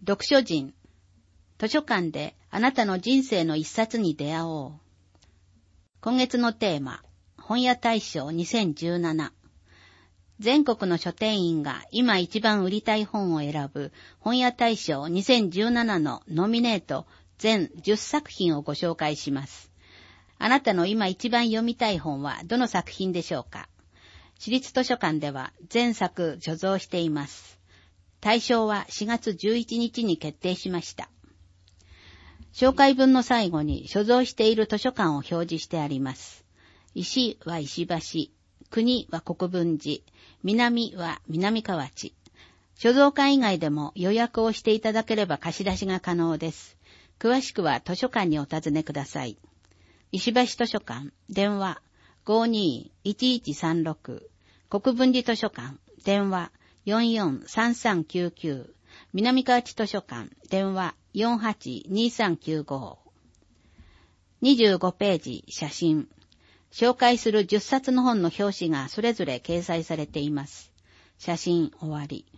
読書人。図書館であなたの人生の一冊に出会おう。今月のテーマ、本屋大賞2017。全国の書店員が今一番売りたい本を選ぶ本屋大賞2017のノミネート全10作品をご紹介します。あなたの今一番読みたい本はどの作品でしょうか？私立図書館では全作所蔵しています。大賞は4月11日に決定しました。紹介文の最後に所蔵している図書館を表示してあります。石は石橋、国は国分寺、南は南河内。所蔵館以外でも予約をしていただければ貸し出しが可能です。詳しくは図書館にお尋ねください。石橋図書館、電話 52-1136。国分寺図書館、電話 44-3399。南河内図書館、電話 48-2395。25ページ、写真。紹介する10冊の本の表紙がそれぞれ掲載されています。写真終わり。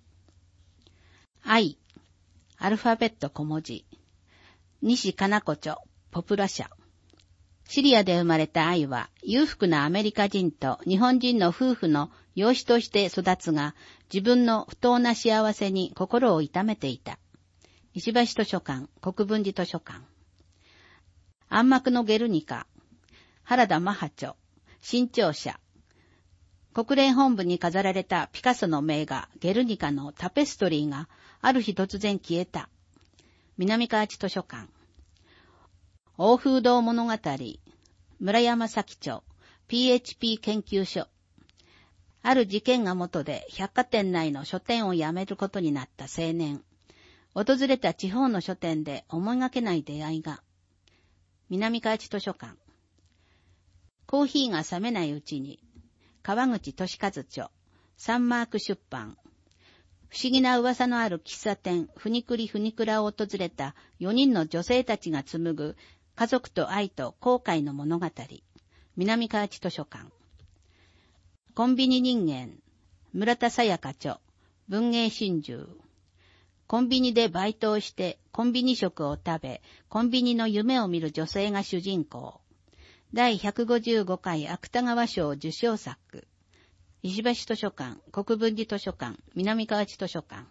愛、アルファベット小文字。西加奈子著、ポプラ社。シリアで生まれた愛は、裕福なアメリカ人と日本人の夫婦の養子として育つが、自分の不当な幸せに心を痛めていた。石橋図書館、国分寺図書館。暗幕のゲルニカ。原田マハ著、新潮社。国連本部に飾られたピカソの名画、ゲルニカのタペストリーがある日突然消えた。南河内図書館。欧風堂物語、村山咲著、PHP 研究所。ある事件が元で百貨店内の書店を辞めることになった青年。訪れた地方の書店で思いがけない出会いが。南河内図書館。コーヒーが冷めないうちに、川口俊和著、サンマーク出版。不思議な噂のある喫茶店、ふにくりふにくらを訪れた4人の女性たちが紡ぐ家族と愛と後悔の物語。南河内図書館。コンビニ人間、村田沙耶香著、文藝春秋。コンビニでバイトをしてコンビニ食を食べ、コンビニの夢を見る女性が主人公。第155回芥川賞受賞作。石橋図書館、国分寺図書館、南河内図書館。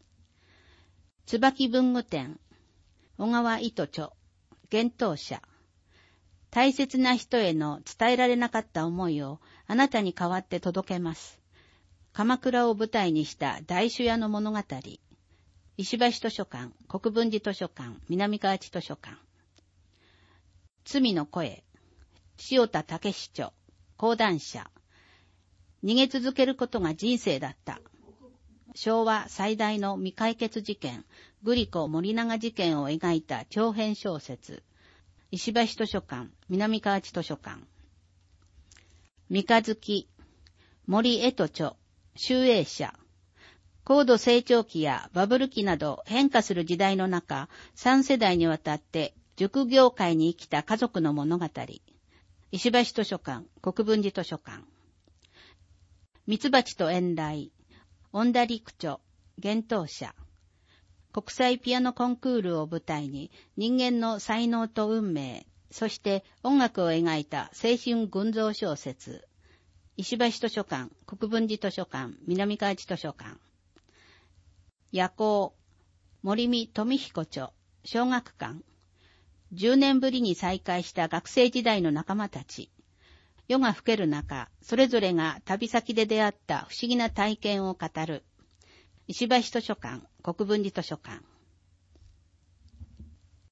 椿文具店、小川糸著、幻冬舎。大切な人への伝えられなかった思いをあなたに代わって届けます。鎌倉を舞台にした大酒屋の物語。石橋図書館、国分寺図書館、南河内図書館。罪の声、塩田武史著、講談社。逃げ続けることが人生だった。昭和最大の未解決事件、グリコ森永事件を描いた長編小説。石橋図書館、南河内図書館。三日月、森江戸著、集英社。高度成長期やバブル期など変化する時代の中、3世代にわたって塾業界に生きた家族の物語。石橋図書館、国分寺図書館。ミツバチと遠雷、恩田陸著、幻冬舎。国際ピアノコンクールを舞台に人間の才能と運命、そして音楽を描いた青春群像小説。石橋図書館、国分寺図書館、南河内図書館。夜行、森見富彦著、小学館。10年ぶりに再会した学生時代の仲間たち。夜が更ける中、それぞれが旅先で出会った不思議な体験を語る。石橋図書館、国分寺図書館。